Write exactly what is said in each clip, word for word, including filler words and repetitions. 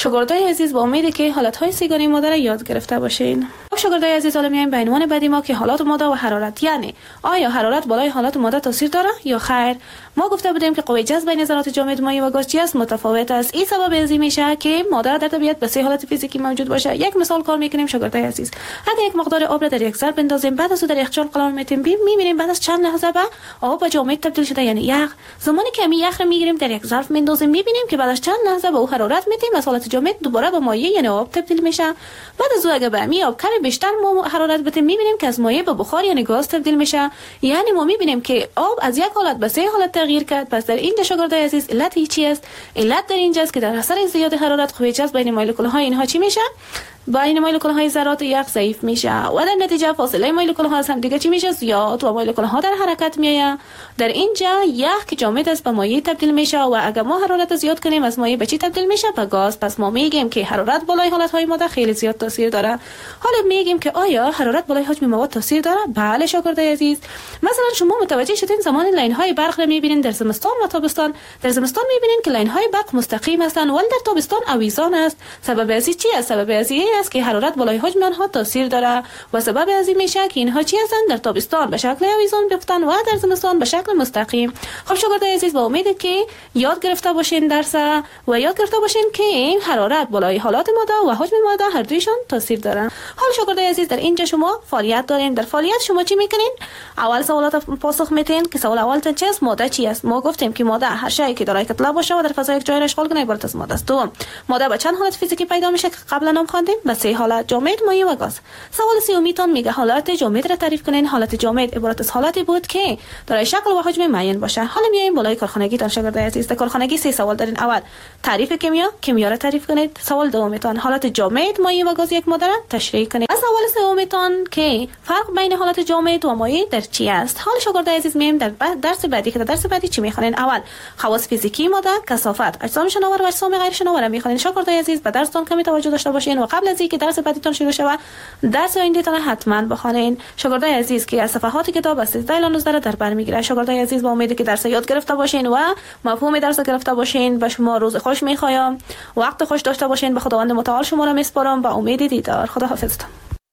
شاگردای عزیز با امیدی که حالت‌های سیگاری ماده را یاد گرفته باشین. خب شاگردای عزیز، حالا میایم به عنوان بعدی ما که حالات ماده و حرارت، یعنی آیا حرارت بالای حالات ماده تاثیر داره یا خیر؟ ما گفته بودیم که قوه جذب بین ذرات جامد، مایع و گاز چی است؟ متفاوت است. این سبب از این میشه که ماده در طبیعت به سه حالت فیزیکی موجود باشه. یک مثال کار میکنیم شاگردای عزیظ. اگه یک مقدار آب را در یک ظرف بندازیم، بعد از اون در یخچال قرار میدیم، میبینیم بعد از چند لحظه به آب به جامد تبدیل شده، یعنی یخ. زمانی که می یخ را میگیریم در یک ظرف میندازیم، میبینیم که بعد از چند لحظه به او حرارت میدیم، از حالت جامد دوباره به مایع یعنی آب تبدیل میشه. بعد از اون اگه به می آب کمی بیشتر ما حرارت بدیم، میبینیم که از مایع به بخار یعنی گاز تبدیل میشه. یعنی ما میبینیم که آب از یک حالت به سه حالت تغییر کرد. پس در این شاگردای عزیز علت چی است؟ علت در اینجاست که در اثر زیاد حرارت قوه جذب بین مولکول‌های اینها چی میشه؟ بین مولکول‌های ذرات یخ ضعیف میشه و در نتیجه فاصله مولکول‌ها از هم دیگه چی میشه؟ زیاد و مولکول‌ها در حرکت میآید. در اینجا یخ که جامد است به مایع تبدیل میشه و اگر ما حرارت زیاد کنیم از مایع به چی تبدیل میشه؟ به گاز. پس ما میگیم که حرارت بالای حالت‌های ماده خیلی زیاد تاثیر داره. حالا میگیم که آیا حرارت بالای حجم مواد تاثیر داره؟ بله شاگردای عزیز. مثلا شما متوجه شدین زمان لاین‌های برق را میبینین در زمستان و تابستان. در زمستان میبینین که لاین‌های برق مستقیم هستند ولی در تابستان آویزان است. سبب از چی است؟ سبب از است که حرارت بالای حجم آنها تاثیر داره و سبب از این میشه که اینها چی هستند؟ در تابستان به شکل آویزان بیفتن و در زمستان به شکل مستقیم. خب شاگردای عزیز، با امید که یاد گرفته باشین درس و یاد گرفته باشین که این حرارت بالای حالات ماده و حجم ماده هر دویشان تاثیر دارن. حالا شاگردای عزیز، در اینجا شما فعالیت دارین. در فعالیت شما چی میکنین؟ اول سوالات پاسخ میدین که سوال اولتون چی است؟ ماده چی است؟ ما گفتیم که ماده هر شیء که دارای کتله باشه و در فضا یک جای را اشغال کنه عبارت از ماده است. دوم، ماده به چند حالت فیزیکی پیدا میشه که قبلا نام خواندیم؟ به سه حالت: جامد، مایع و گاز. سوال سومیتون میگه حالت جامد را تعریف کنین. حالت جامد عبارت از حالتی بود که دارای شکل و حجم معین باشه. حالا میایم بالای کارخانگی تان شاگردای عزیز. در کارخانگی سه سوال دارین. اول تعریف کیمیا، کیمیا را تعریف کنید. سوال دومیتون حالت جامد، مایع و گاز یک ماده را تشریح کنید. از سوال سومیتون که فرق بین حالت جامد و مایع در چی است. حال شاگردای عزیز میایم در درس بعدی که در درس بعدی چی میخوانین؟ اول خواص فیزیکی ماده، کثافت، اجسام شناور و اجسام غیر شناور میخوانین. شاگردای عزیز به درستان کمی توجه داشته باشین و قبل از اینکه درس بعدیتون شروع شود درس آیندهتان حتما بخوانین. شاگردای عزیز که از صفحات کتاب از سیزده الی نوزده در بر میگیره. شاگردای عزیز با امید که درس یاد گرفته باشین و مفهوم درس گرفته باشین. به شما روز خوش میخوایم، وقت خوش داشته باشین. به خداوند متعال شما را میسپارم. با امید دیدار. خدا حافظتون.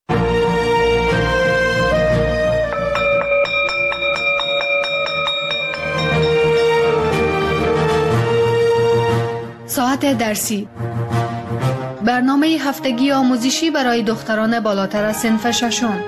ساعت درسی، برنامه هفتگی آموزشی برای دختران بالاتر از صنف ششم.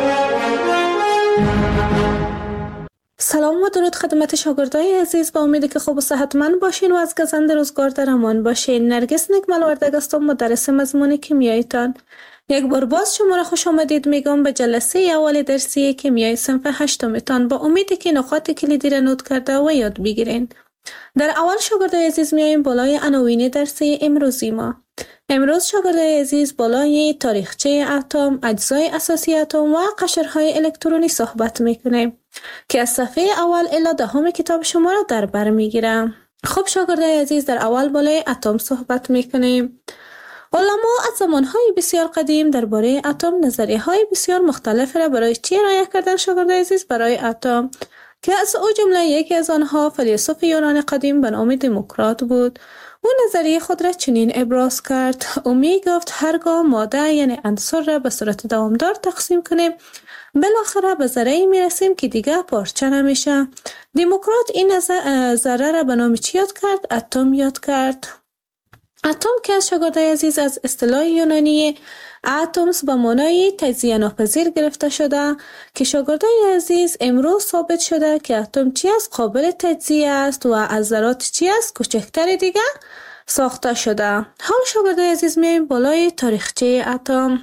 سلام و درود خدمت شاگردای عزیز. با امیدی که خوب و صحتمند باشین و از گزند روزگار در امان باشین. نرگس نکمل وردگ هستم، مدرس مضمون کیمیایتان. یک بار باز شما را خوش آمدید میگم به جلسه اول درسی کیمیای صنف هشتمتان. با امیدی که نکات کلیدی را نوت کرده و یاد بگیرین. در اول شاگردای عزیز میایم بالای عناوین درسی امروزی ما. امروز شاگردای عزیز بالای تاریخچه اتم، اجزای اساسی اتم و قشرهای الکترونی صحبت میکنیم که از صفحه اول الی دهم کتاب شما را در بر میگیرم. خب شاگردای عزیز، در اول بالای اتم صحبت میکنیم. علما از زمانهای بسیار قدیم درباره اتم نظریه‌های بسیار مختلف را برای چی ارائه کردن شاگردای عزیز؟ برای اتم، که از او جمله یکی از آنها فیلسوف یونان قدیم به نام دموکرات بود. او نظریه خود را چنین ابراز کرد. او می گفت هرگاه ماده یعنی عنصر را به صورت دوامدار تقسیم کنیم، بالاخره به ذره‌ای می رسیم که دیگه پارچه نمیشه. دموکرات این ذره را به نام چی یاد کرد؟ اتم یاد کرد. اتم که از شاگردای عزیز از اصطلاح یونانی اتمز به معنای تجزیه ناپذیر گرفته شده که شاگردای عزیز امروز ثابت شده که اتم چی است؟ قابل تجزیه است و از ذرات چی است؟ کوچکتر دیگه ساخته شده. حال شاگردای عزیز میایم بالای تاریخچه اتم.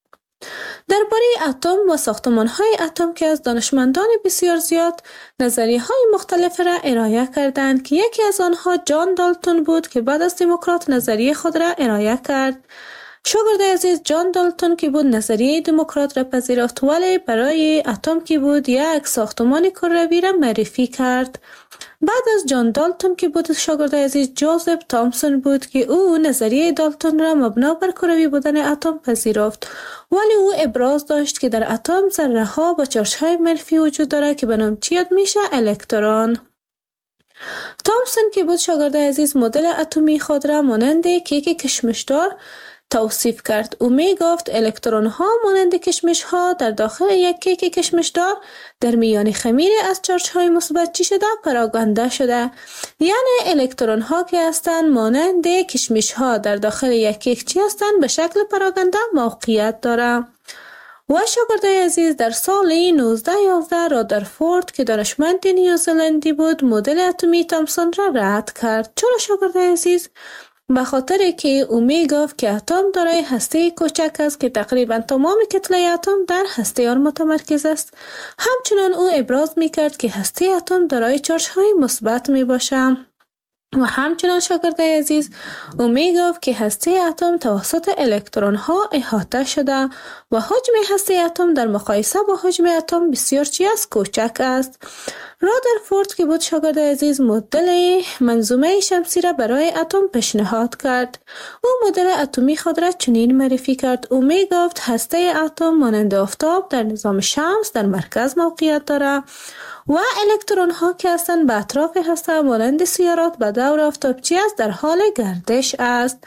درباره اتم و ساختمان‌های اتم که از دانشمندان بسیار زیاد نظریه‌های مختلف را ارائه کردند که یکی از آنها جان دالتون بود که بعد از دموکرات نظریه خود را ارائه کرد. شاگردای عزیز، جان دالتون که بود نظریه دموکرات را پذیرفت ولی برای اتم که بود یک ساختمان کروی را معرفی کرد. بعد از جان دالتون که بود شاگردای عزیز جوزف تامسون بود که او نظریه دالتون را مبنا بر کروی بودن اتم پذیرفت ولی او ابراز داشت که در اتم ذره ها با چارج های منفی وجود داره که به نام چی یاد میشه؟ الکترون. تامسون که بود شاگرد عزیز مدل اتمی خود را مانند کیک کشمشدار توصیف کرد. او می گفت الکترون ها مانند کشمش ها در داخل یک کیک کشمشدار در میان خمیر از چارج های مثبت چی شده پراگنده شده. یعنی الکترون ها که هستند مانند کشمش ها در داخل یک کیک چی هستند به شکل پراگنده موقعیت دارند. و شاگرد عزیز در سال نوزده یازده رادرفورد که دانشمند نیوزلندی بود مدل اتمی تامسون را رد کرد. چرا شاگرد عزیز؟ به خاطر که او می گفت که اتم دارای هسته کوچک است که تقریبا تمام کتله اتم در هسته آن متمرکز است. همچنان او ابراز می کرد که هسته اتم دارای چارج های مثبت می باشد. و همچنان شاگرد عزیز او می گفت که هسته اتم توسط الکترون ها احاطه شده و حجم هسته اتم در مقایسه با حجم اتم بسیار چی است کوچک است. رادرفورد که بود شاگرد عزیز مدل منظومه شمسی را برای اتم پیشنهاد کرد. او مدل اتمی خود را چنین معرفی کرد. او می گفت هسته اتم مانند آفتاب در نظام شمس در مرکز موقعیت دارد و الکترون ها که هستند به اطراف هسته مانند سیارات به دور آفتابچی است در حال گردش است.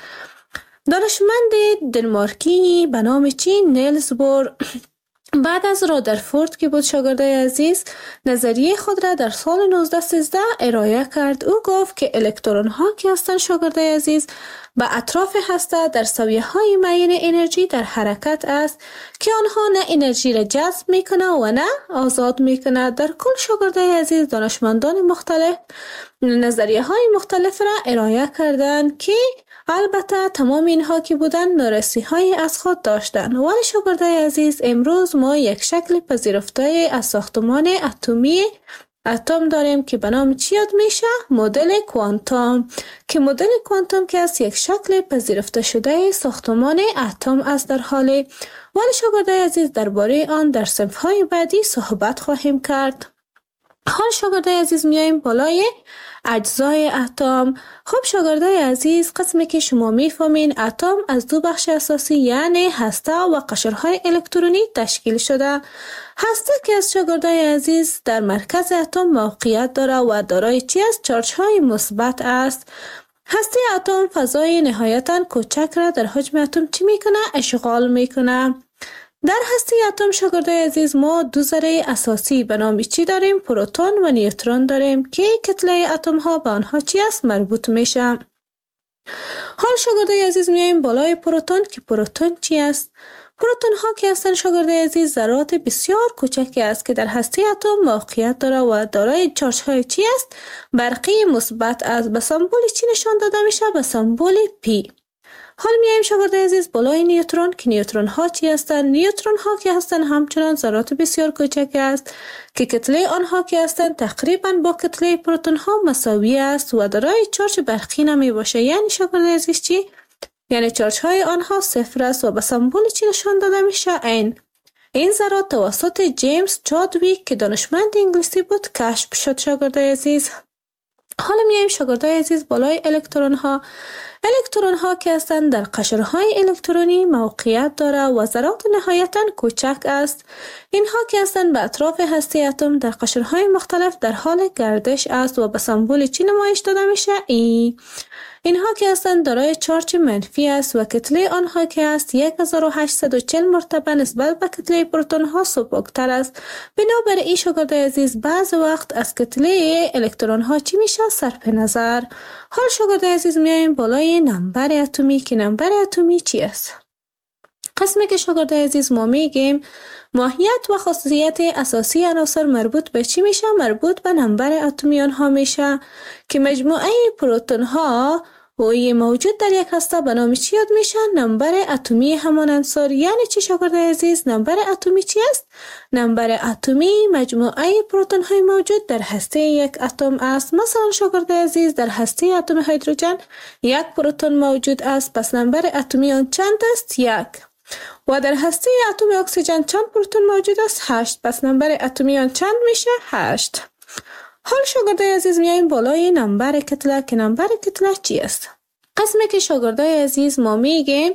دانشمند دنمارکی به نام چی نیلز بور بعد از رادرفورد که بود شاگرد عزیز نظریه خود را در سال نوزده سیزده ارائه کرد. او گفت که الکترون ها که هستند شاگرد عزیز به اطراف هسته در سویه های معین انرژی در حرکت است که آنها نه انرژی را جذب میکنه و نه آزاد میکنه. در کل شاگرد عزیز دانشمندان مختلف نظریه های مختلف را ارائه کردند که البته تمام اینها که بودن نارسی های از خود داشتند. ولی شاگرد عزیز امروز ما یک شکل پذیرفته از ساختمان اتمی اتم داریم که به نام چی یاد میشه؟ مدل کوانتوم که مدل کوانتوم که از یک شکل پذیرفته شده ساختمان اتم است در حالی. ولی شاگرد عزیز درباره آن در صنف های بعدی صحبت خواهیم کرد. حال شاگرد عزیز میایم بالای اجزای اتم. خب شاگرد عزیز قسمی که شما میفهمین اتم از دو بخش اساسی یعنی هسته و قشرهای الکترونی تشکیل شده. هسته که از شاگرد عزیز در مرکز اتم موقعیت داره و دارای چی است؟ چارج های مثبت است. هسته اتم فضای نهایتاً کوچک را در حجم اتم چی میکنه؟ اشغال میکنه. در هسته اتم شاگرد عزیز ما دو ذره اساسی به نام چی داریم؟ پروتون و نیوترون داریم که کتله اتم ها به آنها چی است؟ مربوط میشه. حال شاگرد عزیز میایم بالای پروتون که پروتون چی است؟ پروتون ها که هستند شاگرد عزیز ذرات بسیار کوچکی است که در هسته اتم موقعیت داره و دارای چارج های چی است؟ برقی مثبت است. به سمبل چی نشان داده میشه؟ به سمبل پی. حال میایم شاگرد عزیز بالای نیوترون که نیوترون ها چی هستند؟ نیوترون ها که هستند همچنان ذرات بسیار کوچک است که کتله آنها که هستند تقریبا با کتله پروتون ها مساوی است و دارای چارج برقی نمی باشه. یعنی شاگرد عزیز چی؟ یعنی چارج های آنها صفر است و به سمبل چی نشان داده میشه؟ این این ذرات توسط جیمز چادویک که دانشمند انگلیسی بود کشف شد شاگرد عزیز. حالا میایم شاگرد عزیز بالای الکترون ها. الکترون ها که هستند در قشرهای الکترونی موقعیت داره و ذرات نهایتاً کوچک است. اینها که هستند به اطراف هسته اتم در قشرهای مختلف در حال گردش است و به سمبل چی نمایش داده میشه؟ ای. اینها که هستند دارای چارج منفی است و کتله آنها که است یک هزار و هشتصد و چهل مرتبه نسبت به کتله پروتون ها سبکتر است. بنابراین شاگرد عزیز بعض وقت از کتله الکترون ها چی میشه؟ صرف نظر. حال شاگرد عزیز میایم بالای نمبر اتمی که نمبر اتمی چی است؟ قسمی که شاگرد عزیز ما میگیم ماهیت و خاصیت اساسی عناصر مربوط به چی میشه؟ مربوط به نمبر اتمی آنها میشه که مجموعه پروتون ها و موجود در یک هسته به نام چی یاد میشه؟ نمبر اتمی همان عنصر. یعنی چی شاگرد عزیز؟ نمبر اتمی چی است؟ نمبر اتمی مجموعه پروتون های موجود در هسته یک اتم است. مثلا شاگرد عزیز در هسته اتم هیدروژن یک پروتون موجود است، پس نمبر اتمی آن چند است؟ یک. و در هسته اتم اکسیژن چند پروتون موجود است؟ هشت. پس نمبر اتمی آن چند میشه؟ هشت. حال شاگرد عزیز میایم بالای نمبر کتله که نمبر کتله چی است؟ قسمی که شاگرد عزیز ما میگیم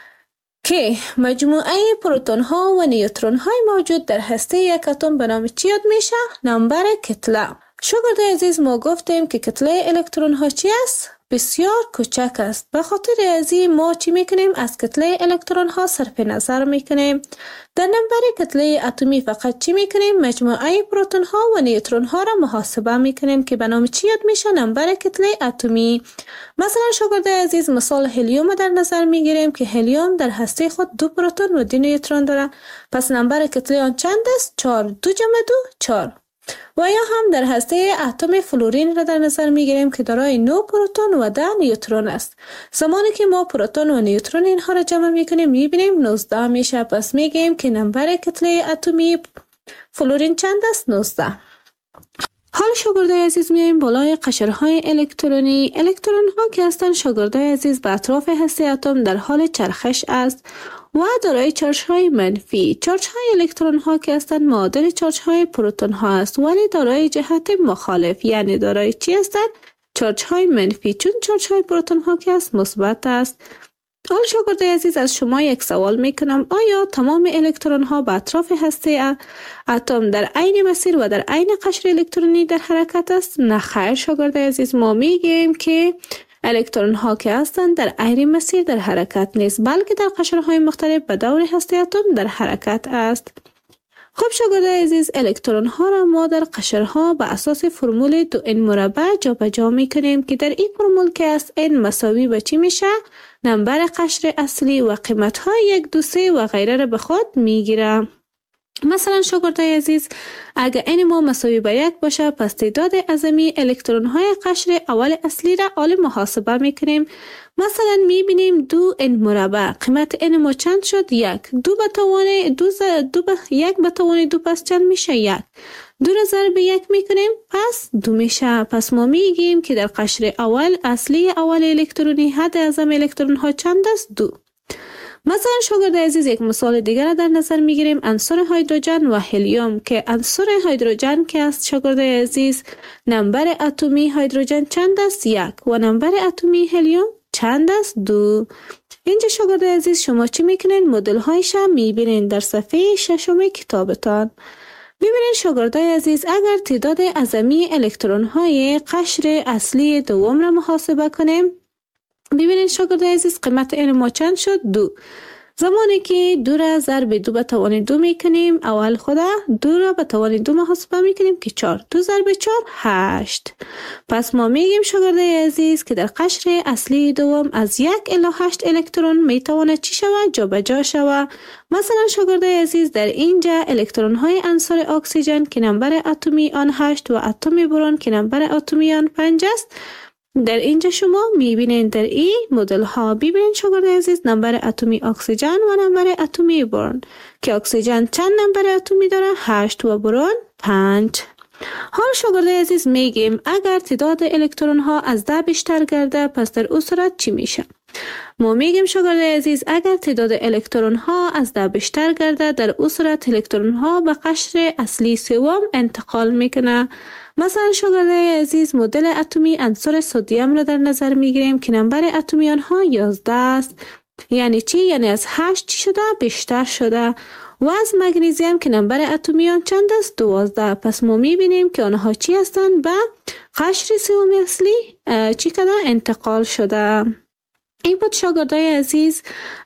که مجموعه پروتون ها و نیوترون های موجود در هسته یک اتم به نام چی یاد میشه؟ نمبر کتله. شاگرد عزیز ما گفتیم که کتله الکترون ها چی است؟ بسیار کوچک است. به خاطر ازی ما چی میکنیم؟ از کتله الکترون ها صرف نظر میکنیم. در نمبر کتله اتمی فقط چی میکنیم؟ مجموعه پروتون ها و نیوترون ها را محاسبه میکنیم که به نام چی یاد میشه؟ نمبر کتله اتمی. مثلا شاگرد عزیز مثال هلیوم در نظر میگیریم که هلیوم در هسته خود دو پروتون و دو نیوترون داره. پس نمبر کتله آن چند است؟ چهار. دو جمع دو چهار. و یا هم در هسته اتم فلورین را در نظر میگیریم که دارای نه پروتون و ده نیوترون است. زمانی که ما پروتون و نیوترون اینها را جمع میکنیم میبینیم نوزده میشه. پس میگیم که نمبر کتله اتمی فلورین چند است؟ نوزده. حال شاگردای عزیز میایم بالای قشرهای الکترونی. الکترون ها که هستند شاگردای عزیز به اطراف هسته اتم در حال چرخش است و دارای چارج های منفی. چارج های الکترون ها که هستند معادل چارج های پروتون ها است ولی دارای جهت مخالف، یعنی دارای چی هستند؟ چارج های منفی، چون چارج های پروتون ها که است مثبت است. حال شاگردای عزیز از شما یک سوال میکنم، آیا تمام الکترون ها به اطراف هسته اتم در عین مسیر و در عین قشر الکترونی در حرکت است؟ نه خیر شاگردای عزیز، ما میگیم که الکترون ها که هستند در عین مسیر در حرکت نیست، بلکه در قشرهای مختلف به دور هسته اتم در حرکت است. خب شاگردای عزیز، الکترون ها را ما در قشرها به اساس فرمول دو ان مربع جابجا میکنیم که در این فرمول که است n مساوی به چی میشه؟ نمبر قشر اصلی و قیمت های یک دو سه و غیره را به خود میگیره. مثلا شاگردای عزیز، اگر n ما مساوی به یک باشه پس تعداد اعظمی الکترون های قشر اول اصلی را حال محاسبه میکنیم. مثلا میبینیم دو n مربع، قیمت n ما چند شد؟ یک. دو به توان دو, ز... دو به... یک به توان دو پس چند میشه؟ یک. دو را ضرب یک میکنیم پس دو میشه. پس ما میگیم که در قشر اول اصلی اول الکترونی حد اعظم الکترون ها چند است؟ دو. مثلا شاگردای عزیز یک مثال دیگر در نظر میگیریم، عنصر هیدروژن و هلیوم که عنصر هیدروژن که است شاگردای عزیز نمبر اتمی هیدروژن چند است؟ یک و نمبر اتمی هلیوم چند است؟ دو. اینجا شاگردای عزیز شما چی میکنین؟ مدل هایش میبینین در صفحه ششم کتابتان. ببینید شاگردای عزیز، اگر تعداد اعظمی الکترون های قشر اصلی دوم را محاسبه کنیم، ببینید شاگردای عزیز قیمت n ما چند شد؟ دو. زمانی که دو را ضرب دو به توان دو میکنیم، اول خدا دو را به توان دو محاسبه میکنیم که چهار. دو ضرب چهار هشت. پس ما میگیم شاگردای عزیز که در قشر اصلی دوم از یک الی هشت الکترون میتواند چی شود؟ جابجا شود. مثلا شاگردای عزیز در اینجا الکترون های عنصر اکسیژن که نمبر اتمی آن هشت و اتم برون که نمبر اتمی آن پنج است، در اینجا شما میبینید در این مدل ها ببینید شاگردای عزیز نمبر اتمی اکسیژن و نمبر اتمی برون که اکسیژن چند نمبر اتمی داره؟ هشت و برون پنج. حال شاگردای عزیز میگیم اگر تعداد الکترون ها از ده بیشتر گرده پس در او صورت چی میشه؟ ما میگیم شاگردای عزیز اگر تعداد الکترون ها از ده بیشتر گرده در او صورت الکترون ها به قشر اصلی سوم انتقال میکنه. مثلا شاگردای عزیز مدل اتمی عنصر سدیم را در نظر میگیریم که نمبر اتمی آنها یازده است. یعنی چی؟ یعنی از هشت چی شده؟ بیشتر شده. و از مگنیزیم که نمبر اتمی آن چند است؟ دوازده. پس ما میبینیم که آنها چی هستند؟ به قشر سوم اصلی چی کده؟ انتقال شده. این بود شاگردای عزیز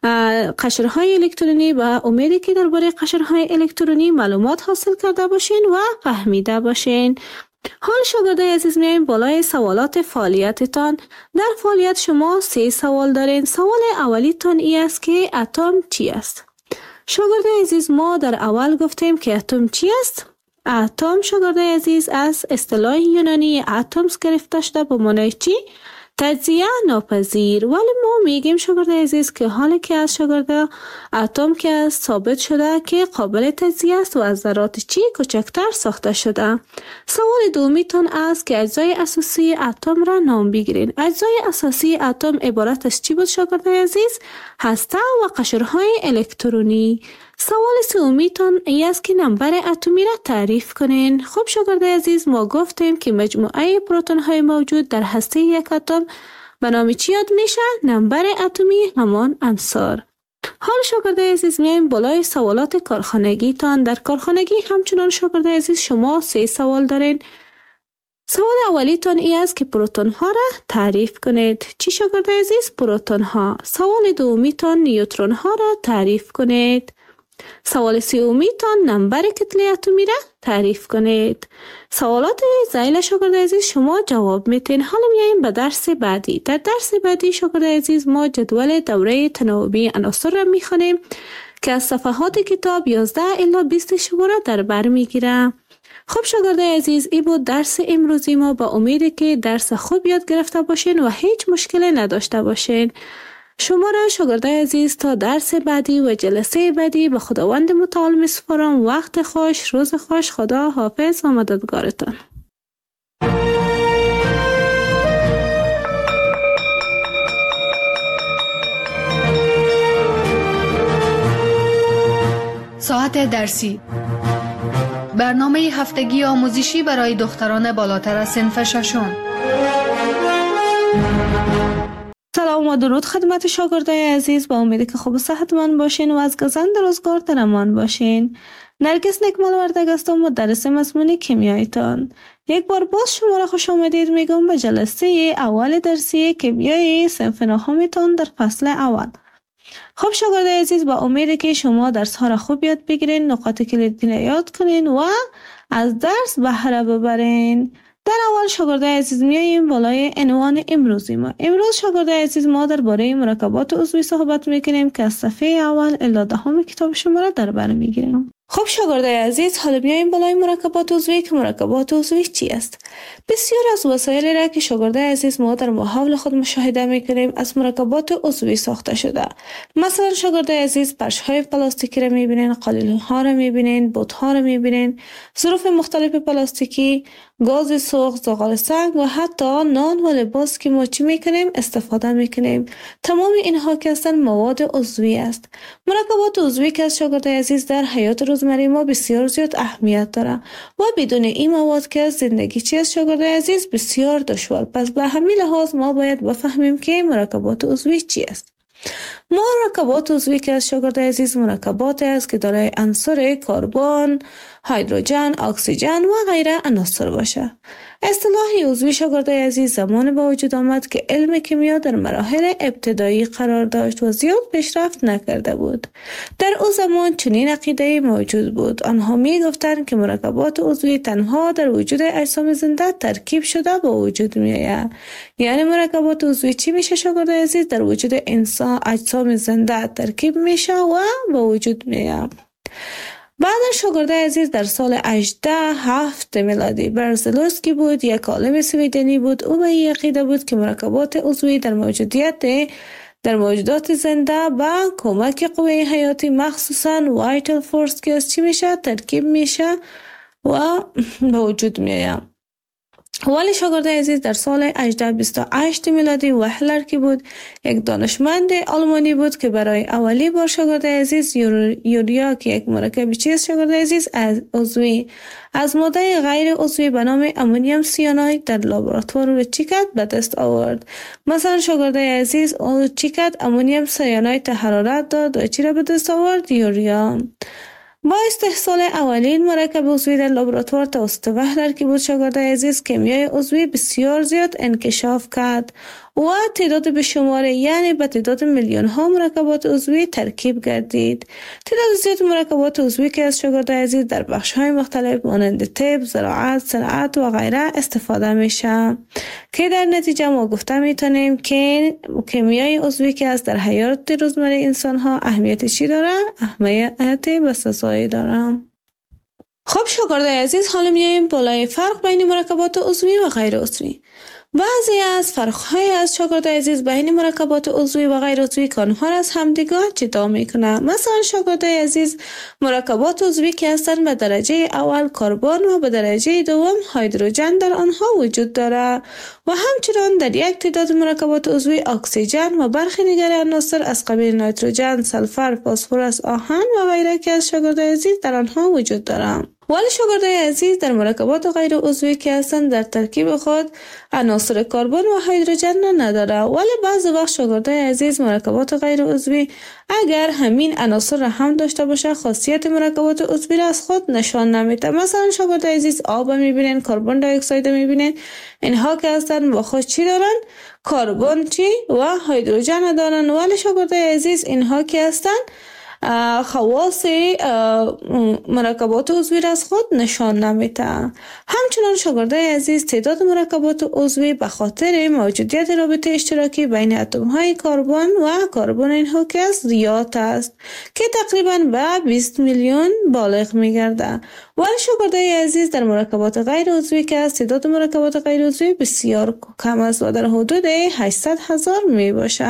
قشرهای الکترونی و امیدی که درباره قشرهای الکترونی معلومات حاصل کرده باشین و فهمیده باشین. حال شاگردای عزیز میایم بالای سوالات فعالیتتان. در فعالیت شما سه سوال دارین. سوال اولیتان ای است که اتم چی است؟ شاگردای عزیز ما در اول گفتیم که اتم چی است؟ اتم شاگردای عزیز از اصطلاح یونانی اتمز گرفته شده به معنای چی؟ تجزیه ناپذیر. ولی ما میگیم شاگردای عزیز که حالی که از شاگردا اتم که از ثابت شده که قابل تجزیه است و از ذرات چی کوچکتر ساخته شده. سوال دومیتون است که اجزای اساسی اتم را نام بگیرین. اجزای اساسی اتم عبارت از چی بود شاگردای عزیز؟ هسته و قشرهای الکترونی. سوال سومیتون ای است که نمبر اتمی را تعریف کنین. خب شاگردای عزیز ما گفتیم که مجموعه پروتون های موجود در هسته یک اتم به نام چی یاد میشه؟ نمبر اتمی همان عنصر. حال شاگردای عزیز میایم بالای سوالات کارخانگی تان. در کارخانگی همچنان شاگردای عزیز شما سه سوال دارین. سوال اولیتان ای است که پروتون ها را تعریف کنید. چی شاگرد عزیز؟ پروتون ها. سوال دومیتان نیوترون ها را تعریف کنید. سوال سومیتان نمبر کتله اتمی را تعریف کنید. سوالات زایل شاگرد عزیز شما جواب میتین. حالا میاییم به درس بعدی. در درس بعدی شاگرد عزیز ما جدول دوره تناوبی عناصر را میخوانیم که از صفحات کتاب یازده الی بیست شماره در بر میگیره. خب شاگرد عزیز این بود درس امروزی ما. با امید که درس خوب یاد گرفته باشین و هیچ مشکلی نداشته باشین. شما را شاگرد عزیز تا درس بعدی و جلسه بعدی به خداوند متعال میسپارم. وقت خوش، روز خوش، خدا حافظ و مددگارتان. ساعت درسی، برنامه هفتگی آموزشی برای دختران بالاتر از صنف ششم. سلام و درود خدمت شاگردای عزیز. با امید که خوب و صحتمند باشین و از گزند روزگار در امان باشین. نرگس نکمال وردگ هستم، مدرس مضمون کیمیایتان. یک بار باز شما را خوش آمدید میگم به جلسه اول درسی کیمیای صنف نهمتان در فصل اول. خب شاگردای عزیز با امید که شما درس ها را خوب یاد بگیرین، نقاط کلیدی را یاد کنین و از درس بهره ببرین. در اول شاگردای عزیز میاییم بالای عنوان امروزی ما. امروز شاگردای عزیز ما درباره مرکبات عضوی صحبت میکنیم که از صفحه اول الی دهم کتاب شما را در بر میگیریم. خب شاگردای عزیز حالا میاییم بالای مرکبات عضوی که مرکبات عضوی چی است؟ بسیار از وسایلی را که شاگردای عزیز ما در محاول خود مشاهده میکنیم از مرکبات عضوی ساخته شده. مثلا شاگردای عزیز فرش های پلاستیکی را میبینین، قالین ها را میبینین، بوت ها را میبینین، ظروف مختلف پلاستیکی، گاز سوخت، زغال سنگ و حتی نان و لباس که ما چی میکنیم استفاده میکنیم. تمام اینها که هستن مواد عضوی است. مرکبات عضوی که از شاگردای عزیز در حیات روزمره ما بسیار زیاد اهمیت داره و بدون این مواد که زندگی چی از شاگردای عزیز بسیار دشوار. پس به همین لحاظ ما باید بفهمیم که مرکبات عضوی چی است. مرکبات عضوی که از شاگرد عزیز مرکبات است که دارای عناصر کربن، هیدروژن، اکسیژن و غیره عناصر باشه. اصطلاح عضوی شاگرد عزیز زمان به وجود آمد که علم کیمیا در مراحل ابتدایی قرار داشت و زیاد پیشرفت نکرده بود. در او زمان چنین عقیده موجود بود. آنها می گفتند که مرکبات عضوی تنها در وجود اجسام زنده ترکیب شده به وجود می آید. یعنی مرکبات عضوی چی میشه شاگرد عزیز؟ در وجود انسان اجسام زنده ترکیب میشه و به وجود می آید. بعد شاگرد عزیز در سال هجده هفت میلادی برزلوسکی بود، یک عالم سویدنی بود. او به این عقیده بود که مرکبات عضوی در موجودیت در موجودات زنده با کمک قوه حیاتی مخصوصا وایتال فورس که از چی میشه ترکیب میشه و به وجود میاد. ولی شاگرد عزیز در سال هجده بیست و هشت میلادی وهلر که بود یک دانشمند آلمانی بود که برای اولی بار شاگرد عزیز یوریا که یک مرکب چیست شاگرد عزیز از عضوی از ماده غیر عضوی به نام امونیم سیاناید در لابراتوار رو چی کرد به دست آورد. مثلا شاگرد عزیز او چی کرد امونیم سیاناید حرارت داد و چی را به دست آورد؟ یوریا. با استحصال اولین مرکب عضوی در لابراتوار توسط وهلر که بود شاگرد عزیز کیمیای عضوی بسیار زیاد انکشاف کرد و تعداد به شماره یعنی به تعداد میلیون ها مرکبات عضوی ترکیب گردید. تعداد زیاد مرکبات عضوی که از شاگرد عزیز در بخش های مختلف مانند طب، زراعت، صنعت و غیره استفاده میشه که در نتیجه ما گفته میتونیم که کیمیای عضوی که از در حیات روزمره انسان ها اهمیت چی داره؟ اهمیت بسزایی داره. خب شاگرد عزیز حالا میایم بالای فرق بین مرکبات عضوی و غیر عضوی. بعضی از فرق‌های از شاگرد عزیز بین مرکبات عضوی و غیر عضوی که آنها را از همدیگر جدا میکنه. مثلا شاگرد عزیز مرکبات عضوی که هستند به درجه اول کربن و به درجه دوم هیدروژن در آنها وجود داره و همچنین در یک تعداد مرکبات عضوی اکسیژن و برخی دیگر عناصر از قبیل نیتروژن، سلفر، فسفر، آهن و غیره که از شاگرد عزیز در آنها وجود دارند. ولی شاگردای عزیز در مرکبات غیر عضوی که هستند در ترکیب خود عناصر کربن و هیدروژن را نداره. ولی بعضی وقت شاگردای عزیز مرکبات غیر عضوی اگر همین عناصر را هم داشته باشه خاصیت مرکبات عضوی را از خود نشان نمیده. مثلا شاگردای عزیز آب میبینین، کربن دی اکساید میبینین، اینها که هستند با خود چی دارن؟ کربن چی و هیدروژن دارن. ولی شاگردای عزیز اینها که هستند خواص مرکبات عضوی را از خود نشان نمیده. همچنان شاگردای عزیز تعداد مرکبات عضوی به خاطر موجودیت رابطه اشتراکی بین اتم های کربن و کربن اینها که زیاد است که تقریبا به بیست میلیون بالغ میگرده. ولی شاگردای عزیز در مرکبات غیر عضوی که است تعداد مرکبات غیر عضوی بسیار کم است و در حدود هشتصد هزار می باشه.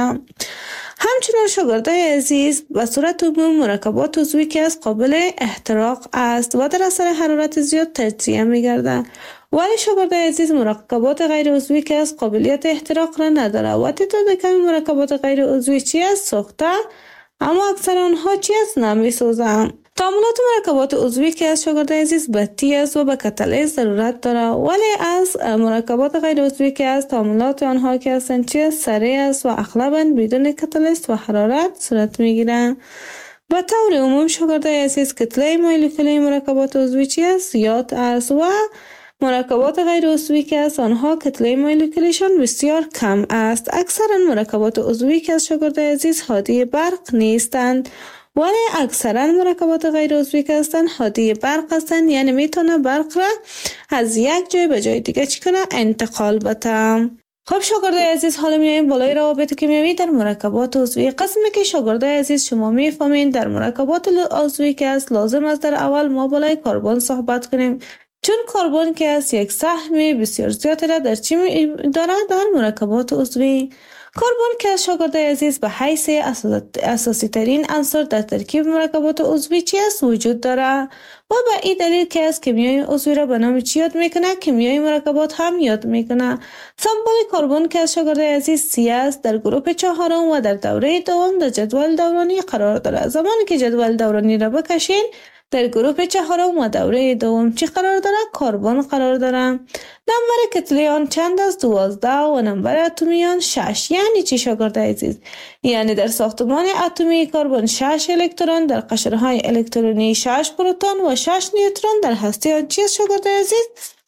همچنین شاگردای عزیز به صورت عموم مرکبات عضوی که از قابل احتراق است و در اثر حرارت زیاد تجزیه می‌گردند. ولی شاگردای عزیز مرکبات غیر عضوی که از قابلیت احتراق را نداره و تعداد کمی مرکبات غیر عضوی چی است سوخته، اما اکثر آنها چی است نمی‌سوزند. تعاملات مرکبات عضوی که از شاگردای عزیز بطی است و به کاتالیز ضرورت داره. ولی از مرکبات غیر عضوی که از تعاملات آنها که هستند چی است سریع است و اغلباً بدون کاتالیست و حرارت صورت میگیرند. به طور عموم شاگردای عزیز کتله مولکولی مرکبات عضوی چی است زیاد است و مرکبات غیر عضوی که از آنها کتله مولکولیشان بسیار کم است. اکثرا مرکبات عضوی که از شاگردای عزیز هادی برق نیستند، ولی اکثرا مرکبات غیر عضوی که هستند هادی برق هستند، یعنی میتونه برق را از یک جای به جای دیگه چی کنه انتقال بده. خب شاگردای عزیز حالا میایم بالای روابط کیمیایی در مرکبات عضوی. قسمی که شاگردای عزیز شما میفهمین در مرکبات عضوی که است لازم است در اول ما بالای کربن صحبت کنیم، چون کربن که است یک سهم بسیار زیاد را در چی داره در مرکبات عضوی. کربن که از شاگردای عزیز به حیث اساسی ترین عنصر در ترکیب مرکبات عضوی چی است وجود داره و به این دلیل که از کیمیای عضوی را به نام چی یاد میکنه کیمیای مرکبات هم یاد میکنه. سمبل کربن که از شاگردای عزیز سی است در گروه چهارم و در دوره دوم در جدول دورانی قرار داره. زمانی که جدول دورانی را بکشین در گروه چهارم و دوره دوم چی قرار داره؟ کربن قرار داره. نمبر کتله آن چند است؟ دوازده و نمبر اتمی آن شش. یعنی چی شاگردای عزیز؟ یعنی در ساختمان اتمی کربن شش الکترون، در قشرهای الکترونی شش پروتون و شش نیوترون در هسته آن چی است شاگردای عزیز؟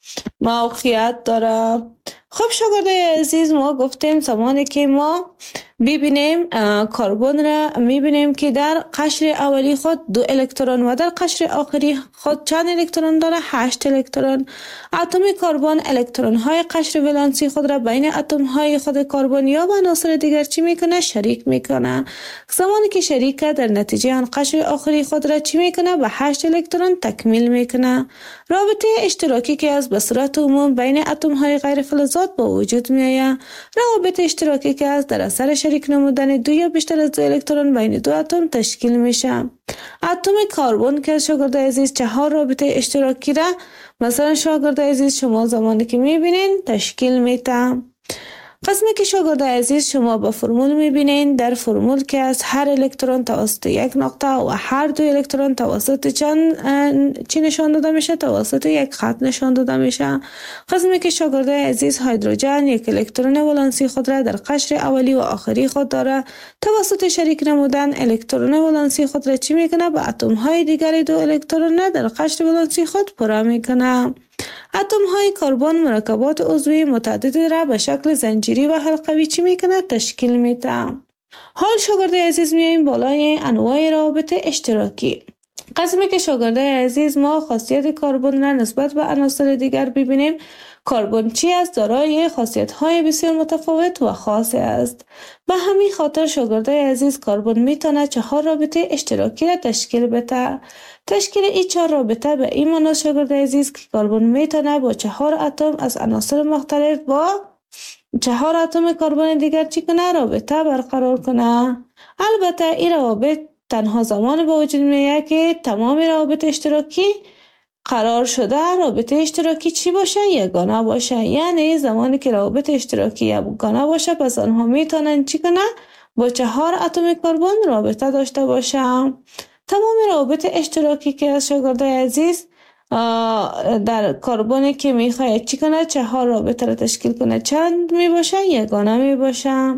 موقعیت داره. خب شاگردای عزیز ما گفتیم زمانی که ما ببینیم کربن را میبینیم که در قشر اولی خود دو الکترون و در قشر آخری خود چند الکترون داره؟ هشت الکترون. اتم کربن الکترون های قشر ولانسی خود را بین اتم های خود کربن یا با عناصر دیگر چی میکنه؟ شریک میکنه. زمانی که شریک در نتیجه آن قشر آخری خود را چی میکنه؟ به هشت الکترون تکمیل میکنه. رابطه اشتراکی که از به صورت عموم بین اتم های غیر فلزات با وجود میآید. روابط اشتراکی که از در اثر شریک نمودن دو یا بیشتر از دو الکترون بین دو اتم تشکیل میشه. اتم کربن که شاگردای عزیز چهار رابطه اشتراکی را مثلا شاگردای عزیز شما زمانی که میبینین تشکیل میده. قسمی که شاگردای عزیز شما با فرمول میبینین در فرمول که از هر الکترون توسط یک نقطه و هر دو الکترون توسط چند چی نشان داده میشه؟ توسط یک خط نشان داده میشه. قسمی که شاگردای عزیز هیدروژن یک الکترون ولانسی خود را در قشر اولی و آخری خود داره، توسط شریک نمودن الکترون ولانسی خود را چی میکنه؟ به اتم های دیگر دو الکترون در قشر ولانسی خود پر میکنه. اتم های کربن مرکبات عضوی متعدد را به شکل زنجیری و حلقوی چی میکنه؟ تشکیل میده. حال شاگردای عزیز میاییم بالای انواع روابط اشتراکی. قسمی که شاگردای عزیز ما خاصیت کربن را نسبت به عناصر دیگر ببینیم، کربن چی است؟ دارای خاصیت های بسیار متفاوت و خاص است. به همین خاطر شاگردای عزیز کربن میتونه چهار رابطه اشتراکی را تشکیل بده. تشکیل این چهار رابطه به این معنی شاگردای عزیز که کربن میتونه با چهار اتم از عناصر مختلف با چهار اتم کربن دیگر چی کنه؟ رابطه برقرار کنه. البته این روابط تنها زمان با وجود میاد که تمام روابط اشتراکی قرار شده رابطه اشتراکی چی باشه؟ یگانه باشه. یعنی زمانی که روابط اشتراکی یگانه باشه پس آنها میتونن چی کنه؟ با چهار اتم کربن رابطه داشته باشه. تمام روابط اشتراکی که از شاگردای عزیز در کربنی که میخواید چی کنه، چهار رابطه را تشکیل کنه چند می باشه؟ یگانه می باشه.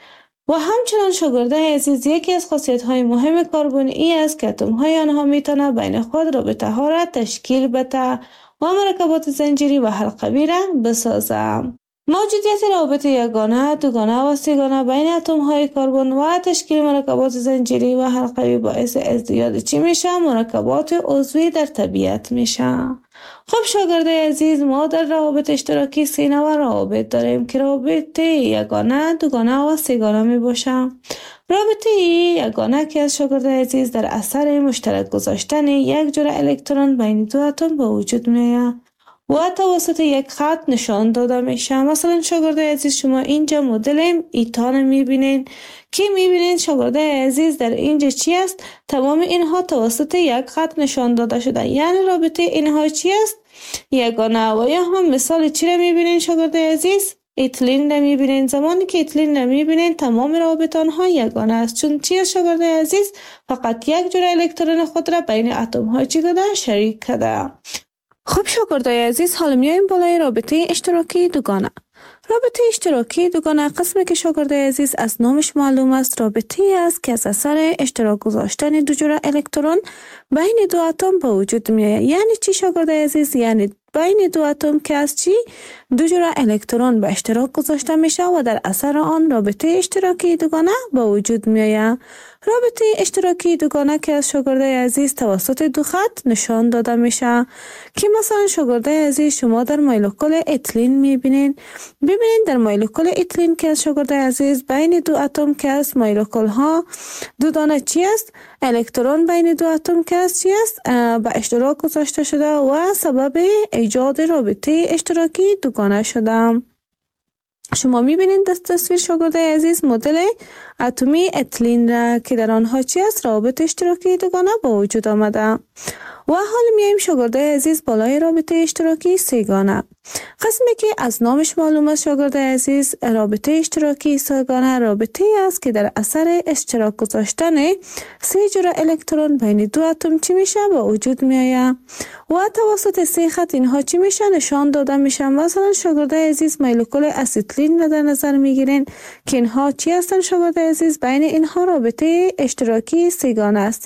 و همچنان شاگردای عزیز، یکی از خاصیت های مهم کربن ای است که اتم های آنها میتونه بین خود رابطه ها را تشکیل بده و مرکبات زنجیری و حلقوی را بسازه. موجودیت رابطه یگانه، دوگانه و سه‌گانه بین اتم های کربن و تشکیل مرکبات زنجیری و حلقوی باعث ازدیاد چی میشه؟ مرکبات عضوی در طبیعت میشه. خب شاگردای عزیز، ما در روابط اشتراکی سه نوع روابط داریم که رابطه یگانه، دوگانه و سه‌گانه می باشه. رابطه یگانه که از شاگردای عزیز در اثر مشترک گذاشتن یک جرعه الکترون بین دو اتم به وجود میاد و توسط یک خط نشان داده میشه. مثلا شاگردای عزیز، شما اینجا مدل ایتان میبینین که میبینین شاگردای عزیز در اینجا چی است؟ تمام اینها توسط یک خط نشان داده شده، یعنی رابطه اینها چی است؟ یگانه. و یا هم مثال چی را میبینین شاگردای عزیز؟ ایتلین را میبینین. زمانی که ایتلین را میبینین تمام روابط آنها یگانه است، چون چی است شاگردای عزیز؟ فقط یک جرعه الکترون خود را بین اتم ها چی کرده؟ شریک کرده. خب شاگردای عزیز، حالا میایم بالای رابطه اشتراکی دوگانه. رابطه اشتراکی دوگانه قسمی که شاگردای عزیز از نامش معلوم است، رابطه است که از اثر اشتراک گذاشتن دو جرعه الکترون بین دو اتم به وجود میآید. یعنی چی شاگردای عزیز؟ یعنی بین دو اتم که از چی؟ دو جرعه الکترون به اشتراک گذاشته میشه و در اثر آن رابطه اشتراکی دوگانه به وجود میآید. رابطه اشتراکی دوگانه که از شاگردای عزیز توسط دو خط نشان داده میشه که مثلا شاگردای عزیز، شما در مولکول اتلین میبینین. ببینین در مولکول اتلین که از شاگردای عزیز بین دو اتم که از مولکول ها دو دانه چی است؟ الکترون بین دو اتم که از چی است؟ به اشتراک گذاشته شده و سبب ایجاد رابطه اشتراکی دوگانه شده. شما میبینید در تصویر شاگردای عزیز مدل اتمی اتلین را که در آنها چی است؟ روابط اشتراکی دوگانه با وجود آمده. و حال میایم شاگردای عزیز بالای رابطه اشتراکی سه‌گانه. قسمی که از نامش معلوم است شاگردای عزیز، رابطه اشتراکی سه‌گانه رابطه است که در اثر اشتراک گذاشتن سه جرعه الکترون بین دو اتم چی میشه؟ با وجود میآید و توسط سه خط اینها چی میشه؟ نشان داده میشه. مثلا شاگردای عزیز مولکول اسیتلین را در نظر میگیرین که اینها چی هستن شاگردای عزیز؟ بین اینها رابطه اشتراکی سه‌گانه است.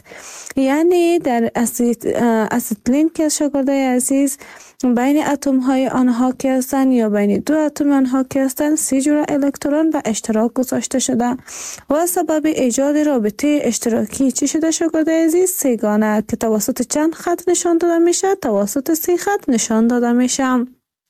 یعنی در اسید اسیتلین که شاگردای عزیز بین اتم های آنها که هستند یا بین دو اتم آنها که هستند سه جرعه الکترون به اشتراک گذاشته شده و سبب ایجاد رابطه اشتراکی چی شده شاگردای عزیز؟ سه‌گانه که توسط چند خط نشان داده میشه؟ توسط سه خط نشان داده میشه.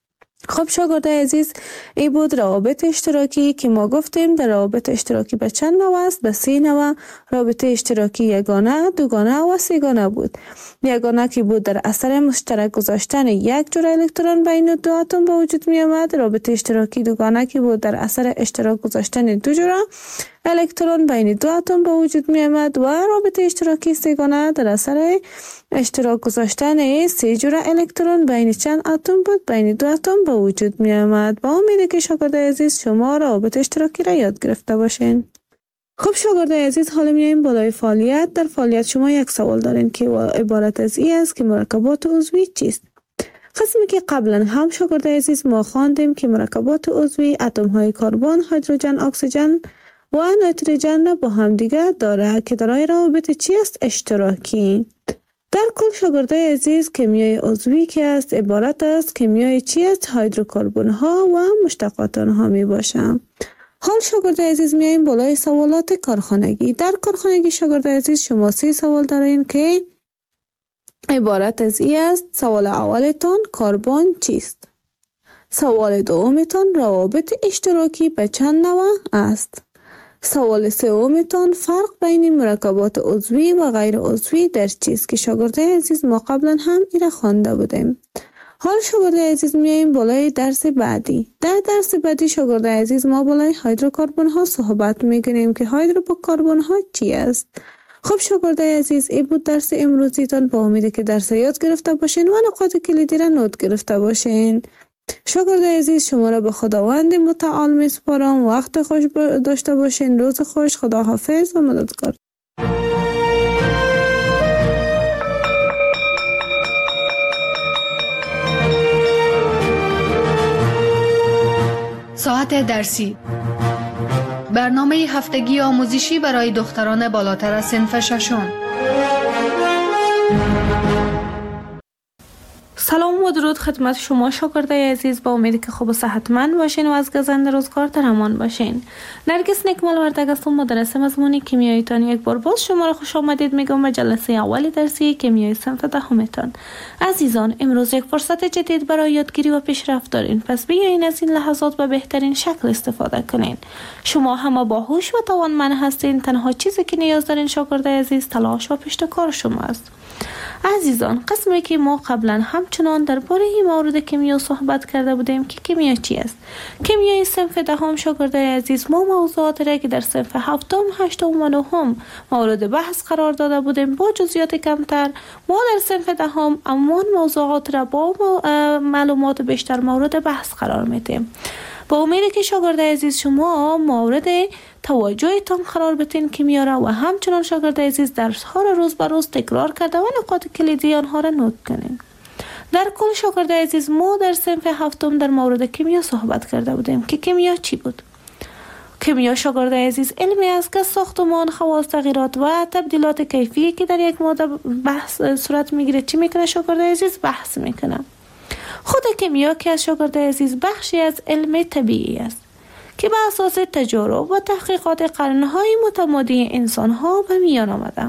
خب شاگردای عزیز، این بود روابط اشتراکی که ما گفتیم در روابط اشتراکی به چند نوع است؟ به سه نوع. رابطه اشتراکی یگانه، دوگانه و سه‌گانه بود. یگانه که بود در اثر مشترک گذاشتن یک جرعه الکترون بین دو اتم به وجود می آمد. رابطه اشتراکی دوگانه که بود در اثر اشتراک گذاشتن دو جرعه الکترون بین دو اتم به وجود می آمد. و رابطه اشتراکی سه‌گانه در اثر اشتراک گذاشتن سه جرعه الکترون بین چند اتم بود؟ بین دو اتم به وجود می آمد. با امید که شاگردای عزیز شما روابط اشتراکی را یاد گرفته باشین. خب شاگردای عزیز، حالا میایم بالای فعالیت. در فعالیت شما یک سوال دارین که عبارت از این است که مرکبات عضوی چیست؟ قسمی که قبلا هم شاگردای عزیز ما خواندیم که مرکبات عضوی اتم های کربن، هیدروژن، اکسیژن و نیتروژن را با هم دیگر داره که دارای روابط چی است؟ اشتراکی. در کل شاگردای عزیز، کیمیای عضوی که است عبارت است کیمیای چی است؟ هیدروکربن ها و مشتقات آنها می باشند. حال شاگردای عزیز میایم بالای سوالات کارخانگی. در کارخانگی شاگردای عزیز شما سه سوال دارین که عبارت از این است. سوال اولتان کربن چیست؟ سوال دومتان روابط اشتراکی به چند نوع است؟ سوال سومتان فرق بین مرکبات عضوی و غیر عضوی در چیست؟ که شاگردای عزیز ما قبلا هم این خوانده بودیم. حال شاگردای عزیز میایم بالای درس بعدی. در درس بعدی شاگردای عزیز ما بالای هیدروکربن ها صحبت میکنیم که هیدروکربن ها چی است. خب شاگردای عزیز، این بود درس امروزیتان. با امید که درس یاد گرفته باشین و نکات کلیدی را نوت گرفته باشین. شاگردای عزیز، شما را به خداوند متعال میسپارم. وقت خوش داشته باشین. روز خوش. خداحافظ و مددکار. متن درسی برنامه هفتگی آموزشی برای دختران بالاتر از صنف ششم. سلام و درود خدمت شما شاگردای عزیز، با امیدی که خوب و صحتمند باشین و از گزند روزگار در امان باشین. نرگس نکمال وردگ هستم، مدرس مضمون کیمیایی تان. یک بار باز شما را خوش آمدید میگم به جلسه اولی درسی کیمیای صنف دهمتان. عزیزان، امروز یک فرصت جدید برای یادگیری و پیشرفت دارین، پس بیاین از این لحظات به بهترین شکل استفاده کنین. شما همه باهوش و توانمند هستین، تنها چیزی که نیاز دارین شاگردای عزیز تلاش و پشتکار شما است. عزیزان، قسمی که ما قبلا همچنان درباره این مورد کیمیا صحبت کرده بودیم که کیمیا چی است. کیمیای صنف دهم شاگردای عزیز، ما موضوعات را که در صنف هفتم، هشتم و نهم مورد بحث قرار داده بودیم با جزئیات کمتر، ما در صنف دهم امان موضوعات را با معلومات بیشتر مورد بحث قرار میدیم. با امیدی که شاگردای عزیز شما مورد توجهتان قرار بدین کیمیا را و همچنان شاگردای عزیز درس ها را روز به روز تکرار کرده و نکات کلیدی آنها را نوت کنین. در کل شاگردای عزیز، ما در صنف هفتم در مورد کیمیا صحبت کرده بودیم که کیمیا چی بود. کیمیا شاگردای عزیز علمی است که ساختمان، خواص، تغییرات و تبدیلات کیفی که در یک ماده بحث صورت میگیره چی میکنه شاگردای عزیز؟ بحث میکنه. خود کیمیا که از شاگردای عزیز بخشی از علم طبیعی است که به اساس تجارب و تحقیقات قرنهای متمادی انسانها به میان آمده.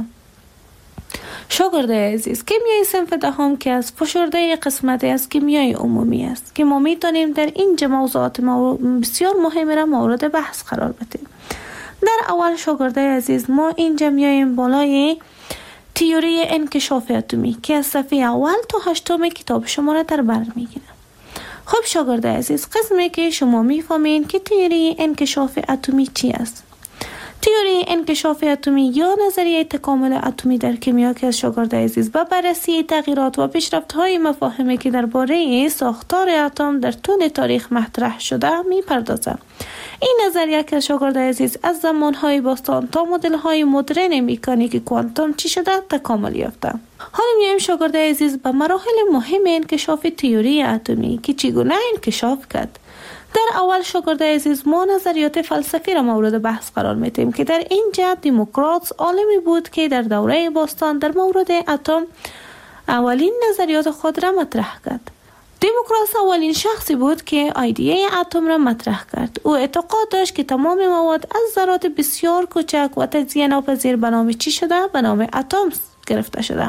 شاگردای عزیز، کیمیای صنف دهم که از فشرده قسمتی از کیمیای عمومی است که ما میتونیم در اینجا موضوعات بسیار مهم را مورد بحث قرار بدیم. در اول شاگردای عزیز، ما اینجا میایم بالای تئوری انکشاف اتمی که از صفحه اول تا هشتم کتاب شما را در بر میگیره. خب شاگردای عزیز، قسمی که شما میفهمین که تئوری انکشاف اتمی چی است. تئوری انکشاف اتمی یا نظریه تکامل اتمی در کیمیا که از شاگردای عزیز با بررسی تغییرات و پیشرفت‌های مفاهیمی که درباره ساختار اتم در طول تاریخ مطرح شده میپردازد. این نظریه که شاگردای عزیز از زمانهای باستان تا مدل‌های مدرن مکانیک کوانتوم چی شده تکامل یافته. حالا میایم شاگردای عزیز به مراحل مهم انکشاف تئوری اتمی که چگونه انکشاف کرد. در اول شاگردای عزیز، ما نظریات فلسفی را مورد بحث قرار میدیم که در اینجا دموکریتوس عالمی بود که در دوره باستان در مورد اتم اولین نظریات خود را مطرح کرد. دموکریتوس اولین شخصی بود که ایده اتم را مطرح کرد. او اعتقاد داشت که تمام مواد از ذرات بسیار کوچک و تجزیه ناپذیر به نام چی شده؟ به نام اتم گرفته شده.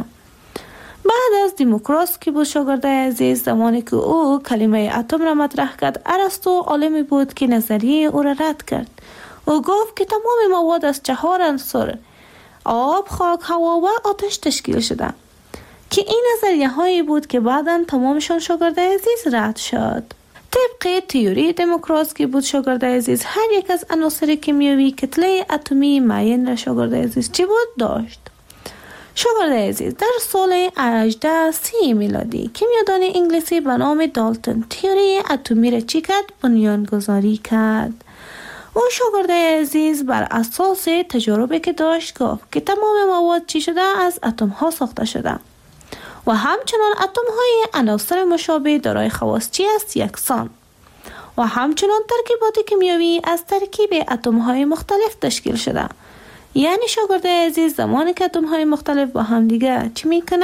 بعد از دموکریتوس که بود شاگردای عزیز، زمانی که او کلمه اتم را مطرح کرد، ارسطو عالمی بود که نظریه او را رد کرد. او گفت که تمام مواد از چهار عنصر آب، خاک، هوا و آتش تشکیل شده که این نظریه هایی بود که بعداً تمامشان شاگردای عزیز رد شد. طبق تئوری دموکریتوس که بود شاگردای عزیز، هر یک از عناصر کیمیایی کتله اتمی معین را شاگردای عزیز چی بود داشت. شاگردای عزیز، در سال هجده سی میلادی کیمیادان انگلیسی به نام دالتون تئوری اتمی را چی کرد؟ بنیانگذاری کرد. او شاگردای عزیز بر اساس تجربه که داشت گفت که تمام مواد چی شده؟ از اتم ها ساخته شده و همچنان اتم های عناصر مشابه دارای خواص چی است؟ یکسان و همچنان ترکیبات کیمیایی از ترکیب اتم های مختلف تشکیل شده. یعنی شاگردای عزیز، زمانی که اتم های مختلف با هم دیگه چی میکنه؟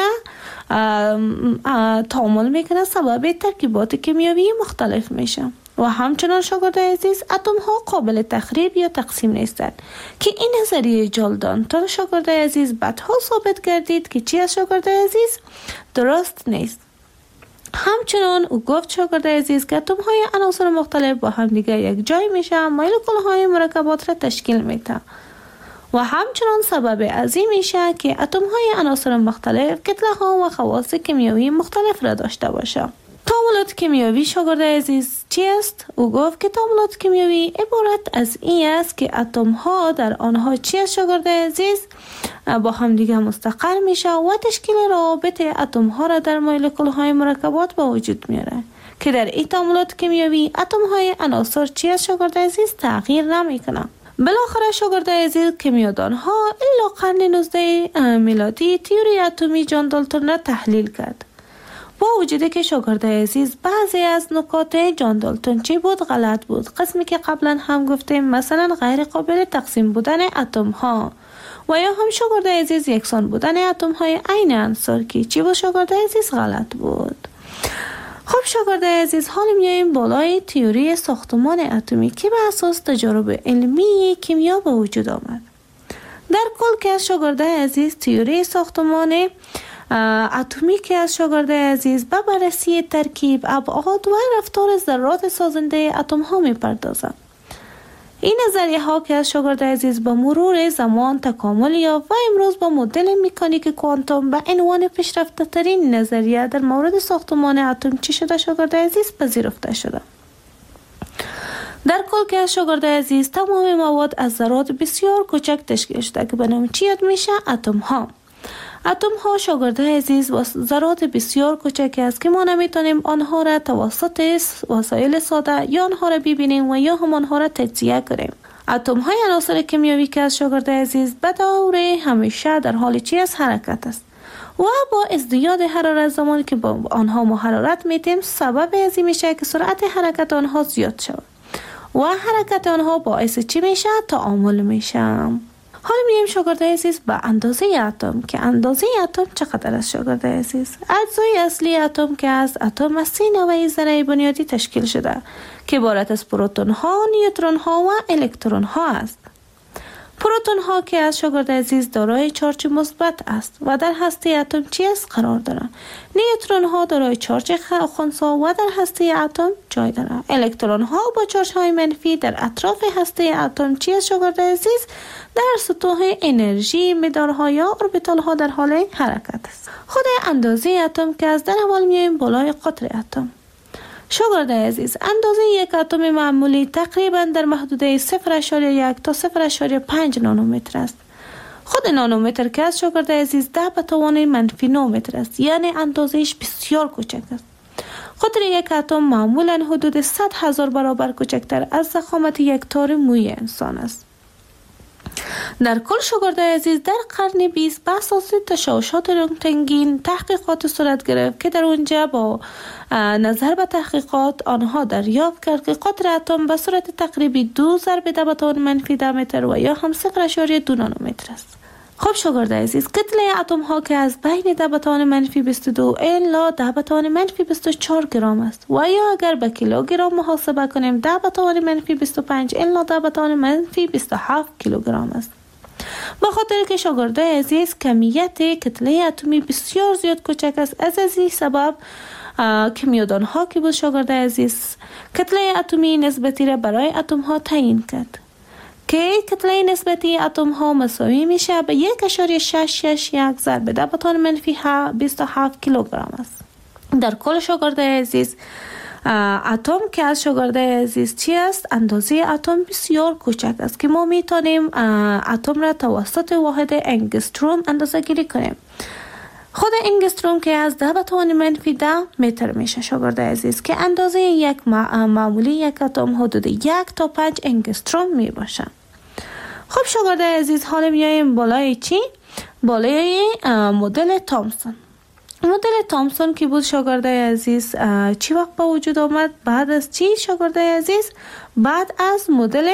تعامل میکنه، سبب ترکیبات کیمیایی مختلف میشه. و همچنان شاگردای عزیز، اتم ها قابل تخریب یا تقسیم نیستند که این نظریه جالدان تا شاگردای عزیز بعدها ثابت گردید که چی از شاگردای عزیز درست نیست. همچنان او گفت شاگردای عزیز که اتم های عناصر مختلف با هم دیگه یک جای میشه، مولکول های مرکبات را تشکیل میده و همچنان سبب عظیم میشه که اتم های عناصر مختلف کتله ها و خواص کیمیایی مختلف را داشته باشه. تعاملات کیمیایی شاگردای عزیز چی است؟ او گفت که تعاملات کیمیایی عبارت از این است که اتم ها در آنها چی است شاگردای عزیز؟ با هم دیگه مستقر میشه و تشکیل روابط اتم ها را در مولکول های مرکبات به وجود میاره که در این تعاملات کیمیایی اتم های عناصر چی است شاگردای عزیز؟ تغییر نمیکنه. بالاخره شاگردای عزیز، کیمیادان ها الا قرن نوزده میلادی تئوری اتمی جان دالتون را تحلیل کرد. با وجودی که شاگرد عزیز بعضی از نکات جان دالتون چی بود غلط بود. قسمی که قبلا هم گفتیم، مثلا غیر قابل تقسیم بودن اتم ها و یا هم شاگرد عزیز یکسان بودن اتم های عین عنصر که چی بود شاگرد عزیز غلط بود. خب شاگرد عزیز، حالا میاییم بالای تئوری ساختمان اتمی که به اساس تجارب علمی کیمیا به وجود آمد. در کل که از شاگرد عزیز تئوری ساختمان اتمی که از شاگرد عزیز به بررسی ترکیب، ابعاد و رفتار ذرات سازنده اتم ها می پردازد. این نظریه ها که از شاگرد عزیز به مرور زمان تکامل یافت و امروز با مدل مکانیک کوانتوم به عنوان پیشرفته ترین نظریه در مورد ساختمان اتم چی شده شاگرد عزیز پذیرفته شده. در کل که از شاگرد عزیز تمام مواد از ذرات بسیار کوچک تشکیل شده که به نام چی یاد میشه؟ اتم ها. اتم ها شاگرد عزیز ذرات بسیار کوچک است که ما نمیتونیم آنها را توسط وسایل ساده یا آنها را ببینیم و یا هم آنها را تجزیه کنیم. اتم های عناصر کیمیایی که از شاگرد عزیز به دور همیشه در حال چی از حرکت است و با ازدیاد حرارت زمانی که با آنها ما حرارت میدیم سبب از این میشه که سرعت حرکت آنها زیاد شود و حرکت آنها باعث چی میشه؟ تعامل میشه. حالا میگیم شاگرد عزیز به اندازه اتم که اندازه اتم چقدر است شاگرد عزیز؟ اجزای اصلی اتم که از اتم از سه نوع ذره بنیادی تشکیل شده که عبارت از پروتون ها، نیوترون ها و الکترون ها است. پروتون ها که از شاگرد عزیز دارای چارج مثبت است و در هسته اتم چی است قرار دارند. نیوترون ها دارای چارج خنثی و در هسته اتم جای دارند. الکترون ها با چارج های منفی در اطراف هسته اتم چی است شاگرد عزیز؟ در سطوح انرژی مدارها یا اوربیتال ها در حال حرکت است. خود اندازه اتم که از در اول میایم بالای قطر اتم. شاگرد عزیز، اندازه یک اتم معمولی تقریبا در محدوده صفر ممیز یک تا صفر ممیز پنج نانومتر است. خود نانومتر که از شاگرد عزیز ده به توان منفی نه متر است، یعنی اندازهش بسیار کوچک است. قطر یک اتم معمولا حدود صد هزار برابر کوچکتر از ضخامت یک تار موی انسان است. در کل شاگرد عزیز در قرن بیست به اساس تشعشعات رنتگن تحقیقات صورت گرفت که در اونجا با نظر به تحقیقات آنها دریافت کرد که قطر اتم به صورت تقریبی دو ضرب ده به توان منفی ده متر و یا هم صفر ممیز دو نانومتر است. خب شاگرد عزیز، کتله اتم ها که از بین ده به توان منفی بیست و دو الی ده به توان منفی بیست و چهار گرم است و یا اگر به کیلوگرم محاسبه کنیم ده به توان منفی بیست و پنج الی ده به توان منفی بیست و هفت کیلوگرم است. به خاطر که شاگرد عزیز کمیت کتله اتمی بسیار زیاد کوچک است، از این سبب کیمیادان ها که بود شاگرد عزیز کتله اتمی نسبتی را برای اتم ها تعیین کرد که کتله نسبتی اتم ها مساوی میشه به یک اشاری شش شش یک ضرب ده به توان منفی بیست و هفت کیلوگرم است. در کل شاگرد عزیز اتم که از شاگرد عزیز چی است؟ اندازه اتم بسیار کوچک است که ما میتونیم اتم را توسط واحد انگستروم اندازه گیری کنیم. خود انگستروم که از ده به توان منفی ده متر میشه شاگرد عزیز که اندازه یک معمولی یک اتم حدود یک تا پنج انگستروم می باشه. خب شاگرد عزیز، حالا میایم بالای چی؟ بالای مدل تامسون. مدل تامسون که بود شاگرد عزیز چی وقت به وجود آمد؟ بعد از چی شاگرد عزیز؟ بعد از مدل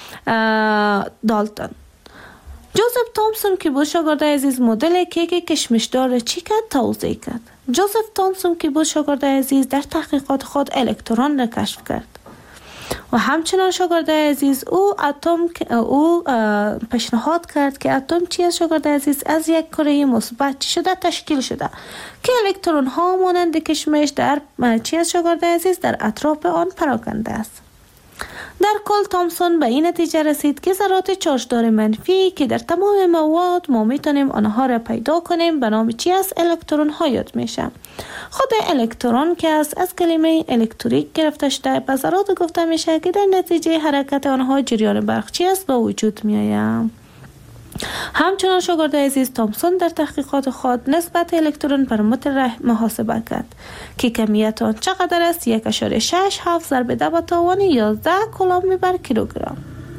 دالتون. جوزف تامسون که بود شاگرد عزیز مدل کیک کشمشدار چی کرد؟ توضیح کرد. جوزف تامسون که بود شاگرد عزیز در تحقیقات خود الکترون را کشف کرد و همچنان شاگرد عزیز او اتم او پیشنهاد کرد که اتم چی است شاگرد عزیز؟ از یک کره مثبت چی شده؟ تشکیل شده که الکترون ها مانند کشمش در چی است شاگرد عزیز؟ در اطراف آن پراکنده است. در کل تامسون به این نتیجه رسید که ذرات چارجدار منفی که در تمام مواد ما میتونیم آنها را پیدا کنیم به نام چی است؟ الکترون ها یاد میشه. خود الکترون که از از کلمه الکتریک گرفته شده به ذرات گفته میشه که در نتیجه حرکت آنها جریان برق چی است؟ به وجود میآید. همچنان شاگرد عزیز تامسون در تحقیقات خود نسبت الکترون بر متر محاسبه کرد که کمیت آن چقدر است؟ یک اشاره شش هفت ضرب ده به توان یازده کولوم بر کیلوگرم.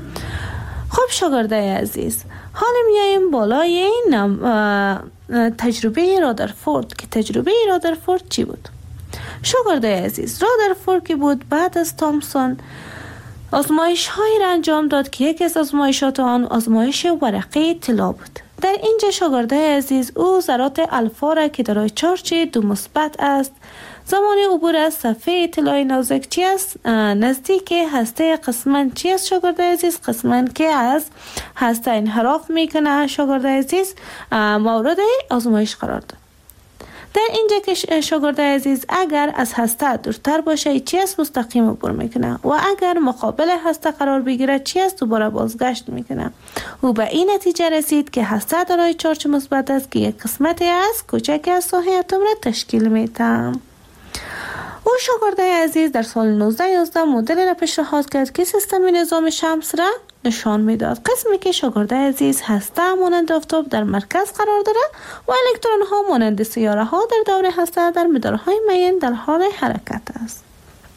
خب شاگرد عزیز، حالا میاییم بالای تجربه رادرفورد که تجربه رادرفورد چی بود؟ شاگرده عزیز، رادرفورد که بود بعد از تامسون آزمایش هایی را انجام داد که یکی از آزمایشات آن آزمایش ورقه طلا بود. در اینجا شاگرده عزیز او ذرات الفا را که دارای چارج دو مثبت است زمان عبور از صفحه طلای نازک چی است؟ نزدیک هسته قسمن چی است شاگرده عزیز؟ قسمن که از هسته انحراف میکنه شاگرده عزیز مورد آزمایش قرار داد. در اینجا که شاگرده عزیز اگر از هسته دورتر باشه چی است؟ مستقیم عبور میکنه و اگر مقابل هسته قرار بگیره چی است؟ دوباره بازگشت میکنه. او به این نتیجه رسید که هسته دارای چارج مثبت است که یک قسمتی از کوچک از ساحه اتم را تشکیل میده. او شاگرده عزیز در سال نوزده یازده مدل را پیشنهاد کرد که سیستم نظام شمس را نشان میداد. قسمی که شاگرده عزیز هسته مانند آفتاب در مرکز قرار داره و الکترون ها مانند سیاره ها در دور هسته در مدارهای معین در حال حرکت است.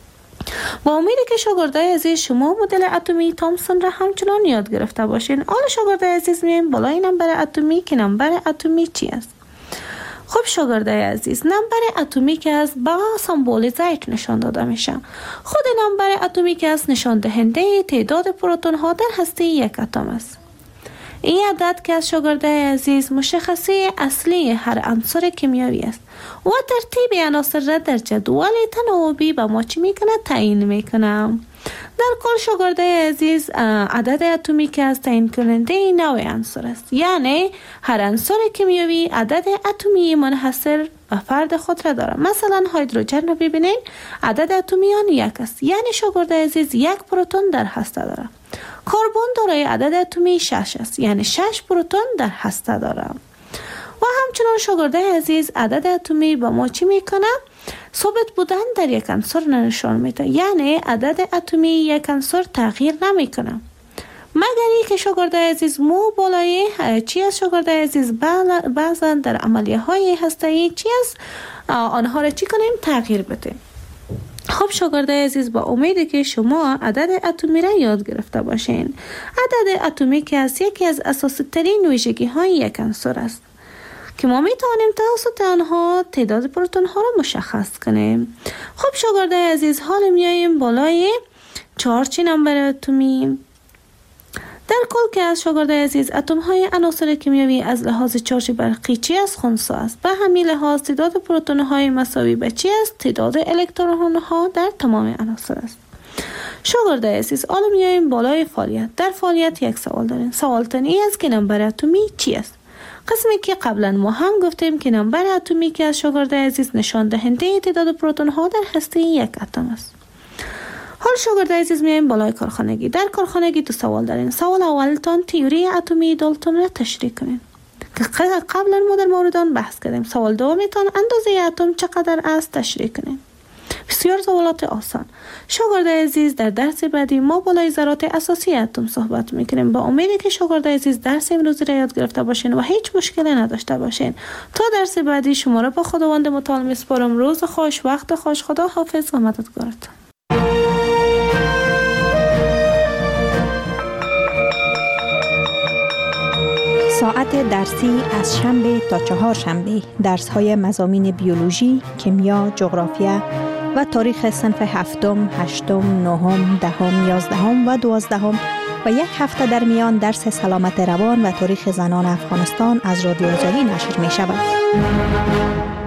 با امیدی که شاگرده عزیز شما مدل اتمی تامسون را همچنان یاد گرفته باشین. حالا شاگرده عزیز میایم بالای نمبر اتمی که نمبر اتمی چی است؟ خب شاگرده عزیز، نمبر اتمیک است با سمبول زیت نشان داده میشه. خود نمبر اتمیک است نشان دهنده تعداد پروتون ها در هسته یک اتم است. این عدد که از شاگرده عزیز مشخصه اصلی هر عنصر کیمیایی است و ترتیب عناصر را در جدول تناوبی به ما چی میکنه؟ تعیین میکنه. در کل شاگرده عزیز عدد اتمیک است تعیین کننده نوع عنصر است، یعنی هر عنصر کیمیایی عدد اتمی منحصر به فرد خود را دارد. مثلا هیدروژن را ببینید عدد اتمی آن یک است، یعنی شاگرده عزیز یک پروتون در هسته دارد. کربن دارای عدد اتمی شش است، یعنی شش پروتون در هسته دارد. و همچنان شاگرده عزیز عدد اتمی به ما چی میکنه؟ ثابت بودن در یک عنصر نشان میده، یعنی عدد اتمی یک عنصر تغییر نمیکنه مگر اینکه شاگرده عزیز مو بالای چی است شاگرده عزیز بعضا در عملیه های هسته‌ای چی است آنها را چی کنیم؟ تغییر بدیم. خب شاگرده عزیز با امیده که شما عدد اتمی را یاد گرفته باشین. عدد اتمی که از یکی از اساسی ترین ویژگی های یک عنصر است که ما میتوانیم توسط آنها تعداد پروتون ها را مشخص کنیم. خب شاگرده عزیز حال میاییم بالای چارچی نمبر اتمی. در کل که از شاگرده عزیز اتم های عناصر کیمیایی از لحاظ چارج برقی چی است؟ خنثی است. به همین لحاظ تعداد پروتون های مساوی به چی است؟ تعداد الکترون ها در تمام عناصر است. شاگرده عزیز حالا میاییم بالای فعالیت. در فعالیت یک سوال داریم. سوال تنی است که نمبر اتمی چی است؟ قسمی که قبلا ما هم گفتیم که نمبر اتمی که از شاگرده عزیز نشان دهنده تعداد پروتون ها در هسته یک اتم است. حال شاگرده عزیز میایم بالای کارخانگی. در کارخانگی دو سوال دارین. سوال اولتان تئوری اتمی دالتون را تشریح کنین که قبلا ما در مورد آن بحث کردیم. سوال دومیتان اندازه اتم چقدر است تشریح کنین. بسیار سوالات آسان. شاگرده عزیز در درس بعدی ما بالای ذرات اساسی اتم صحبت میکنیم. با امیدی که شاگرده عزیز درس امروزی را یاد گرفته باشین و هیچ مشکلی نداشته باشین. تا درس بعدی شما را با خداوند متعال میسپارم. روز خوش، وقت خوش، خدا حافظ و مددگارتان. ساعت درسی از شنبه تا چهار شنبه درس های مضامین بیولوژی، کیمیا، جغرافیا و تاریخ صنف هفتم، هشتم، نهم، دهم، یازدهم و دوازدهم و یک هفته در میان درس سلامت روان و تاریخ زنان افغانستان از رادیو آزادی نشر می شود.